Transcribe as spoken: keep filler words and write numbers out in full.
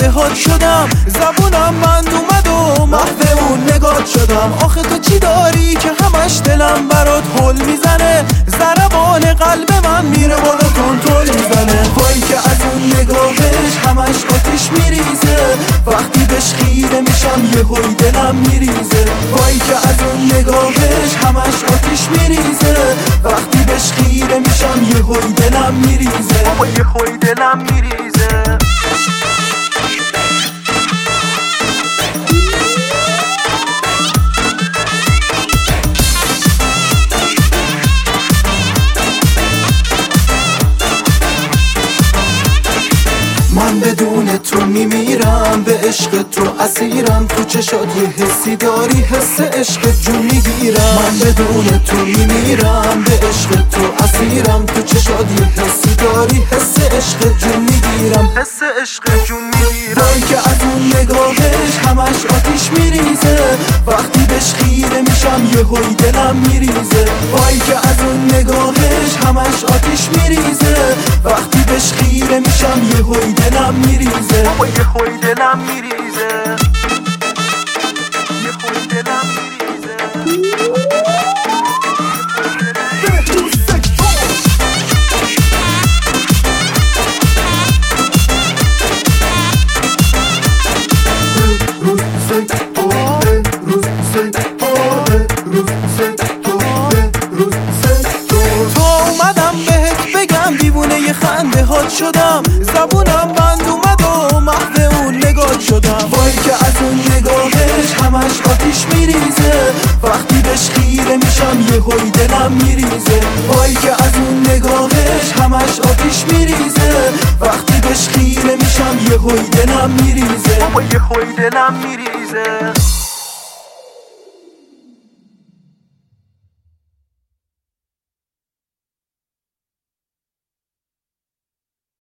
خنده هات شدم، زبونم بند اومد و محو اون نگات شدم. آخه تو چی داری که همش دلم برات هل میزنه، ضربان قلب من میره بالا تون میزنه. وای که از اون نگاهش همش آتیش میریزه، وقتی بهش خیره میشم یه هوی دلم میریزه. وای که از اون نگاهش همش آتیش میریزه، وقتی بهش خیره میشم یه هوی دلم میریزه. بابا یه هوی دلم میریزه. من بدون تو میمیرم، به عشق تو اسیرم. تو چشات یه حسی داری، حس عشق جون میگیرم. من بدون تو میمیرم، به عشق تو اسیرم. تو چشات یه حسی داری، حس عشق جون میگیرم. حس عشق جون میگیرم. وای که از اون نگاهش همش آتیش میریزه، وقتی بهش خیره میشم یه هوی دلم میریزه. وای که از اون نگاهش همش آتیش میریزه، وقتی بهش خیره میشم یه هوی دلم میریزه. بابا یه هوی دلم میریزه. یه هوی دلم میریزه. خنده هات شدم، زبونم بند اومد و محو اون نگات شدم. وای که از اون نگاهش همش آتیش میریزه، وقتی بهش خیره میشم یه هوی دلم میریزه. وای که از اون نگاهش همش آتیش میریزه، وقتی بهش خیره میشم یه هوی دلم میریزه. بابا یه هوی دلم میریزه.